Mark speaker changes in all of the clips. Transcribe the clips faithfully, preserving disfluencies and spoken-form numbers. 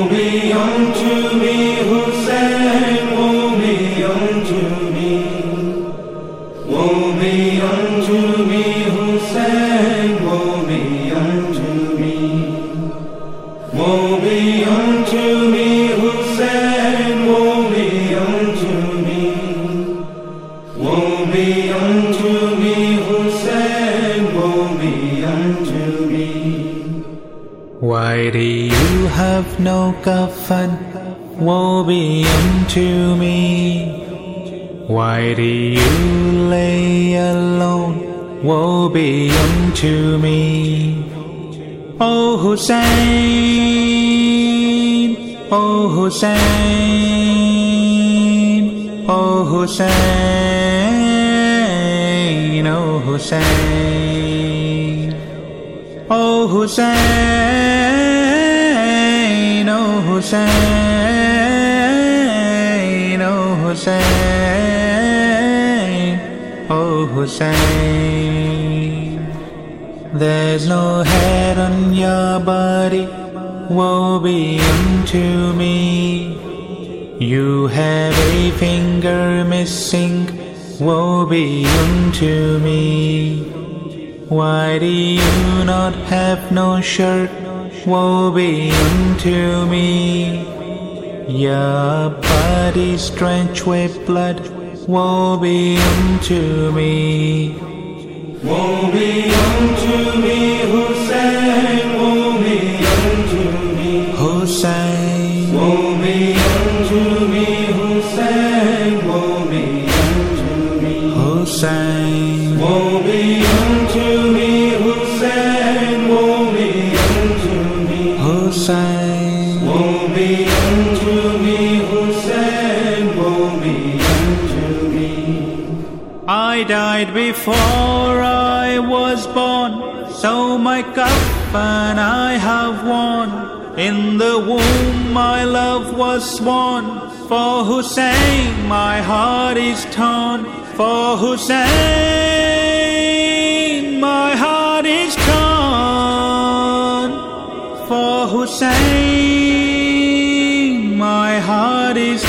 Speaker 1: be unto me, Hussein, woe be unto me. Woe be unto me, Hussein, woe be unto me. Woe be unto me, Hussein, woe be unto me. Woe be unto me, Hussein, woe be unto me.
Speaker 2: Why do you have no kafan? Woe be unto me. Why do you lay alone? Woe be unto me. O Hussein, O Hussein, O Hussein, O Hussein, O Hussein, O Hussein, O Hussein, O Hussein. There's no head on your body, woe be unto me. You have a finger missing, woe be unto me. Why do you not have no shirt, woe be unto me. Your body's drenched with blood, woe be unto me.
Speaker 1: Woe be unto me, Hussein, woe be unto me.
Speaker 2: Hussein,
Speaker 1: woe be unto me, Hussein, woe be unto me.
Speaker 2: Hussein,
Speaker 1: woe be unto me, Hussein, woe be unto me.
Speaker 2: Hussein,
Speaker 1: woe be unto me, Hussein, woe be unto me.
Speaker 2: I died before I was born, so my kafan I have worn. In the womb my love was sworn. For Hussein my heart is torn. For Hussein my heart is torn. For Hussein my heart is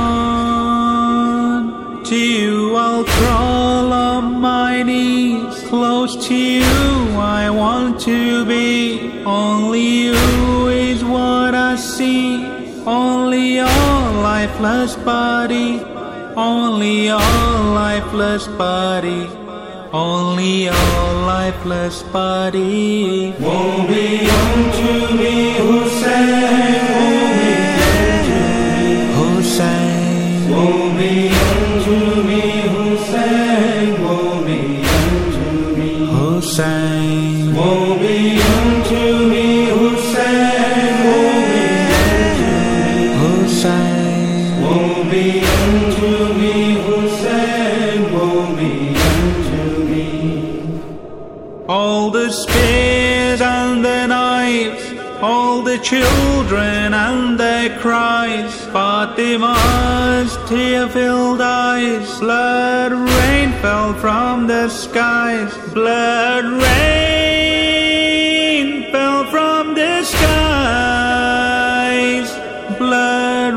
Speaker 2: torn. To you I'll crawl on my knees, close to you I want to be. Only you is what I see, only your lifeless body, only your lifeless body, only your lifeless body.
Speaker 1: Woe be unto me, Hussein, woe be unto me.
Speaker 2: Hussein,
Speaker 1: woe be unto me, Hussein, woe be unto me.
Speaker 2: Hussein,
Speaker 1: woe be unto me, Hussein, woe be unto me.
Speaker 2: Hussein,
Speaker 1: woe be unto me, Hussein, woe be unto me.
Speaker 2: All the spears and the knives, all the children and their cries, Fatima's tear-filled eyes, blood rain fell from the skies, blood rain fell from the skies, blood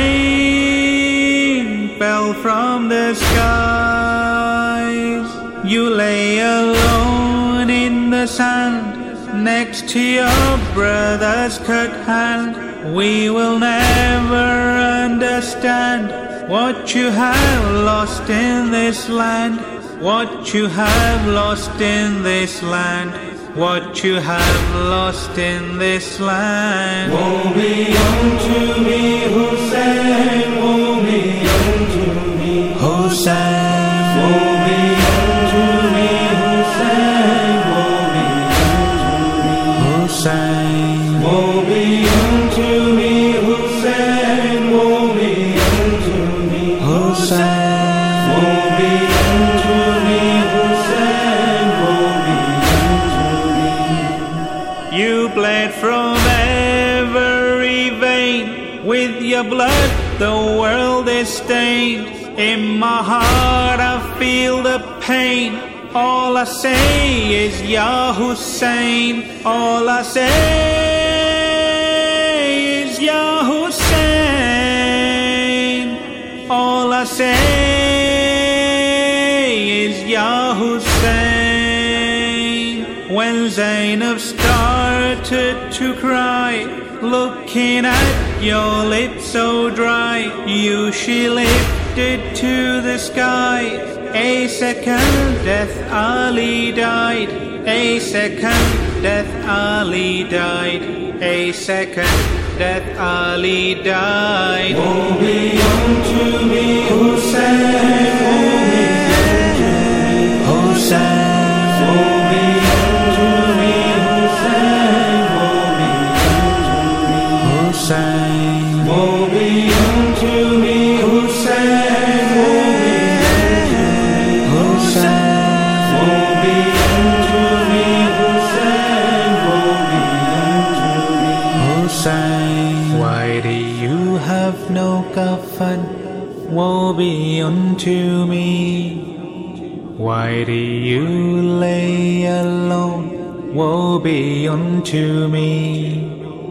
Speaker 2: rain fell from the skies. You lay alone in the sand, next to your brother's cut hand. We will never understand what you have lost in this land, what you have lost in this land, what you have lost in this land.
Speaker 1: Woe be unto me, Hussein, woe be unto me.
Speaker 2: Hussein,
Speaker 1: woe be unto me, Hussein, woe be unto me.
Speaker 2: Hussein,
Speaker 1: woe be unto me, Hussein, woe be unto me.
Speaker 2: Hussein,
Speaker 1: woe be unto me, Hussein, woe be unto me.
Speaker 2: you bled from every vein, with your blood the world is stained. In my heart I feel the pain. All I say is Ya Hussein. All I say is Ya Hussein. All I say is Ya Hussein. When Zainab started to cry, looking at your lips so dry, you she lifted to the sky. A second death Ali died. A second death Ali died. A second death Ali died.
Speaker 1: Woe be unto me, Hussein.
Speaker 2: Hussein.
Speaker 1: Woe be unto me, Hussein. Woe be unto me, Hussein.
Speaker 2: Hussein.
Speaker 1: Woe be unto me, Hussein. Woe be unto me,
Speaker 2: Hussein. Why do you have no kafan? Woe be unto me. Why do you lay alone? Woe be unto me.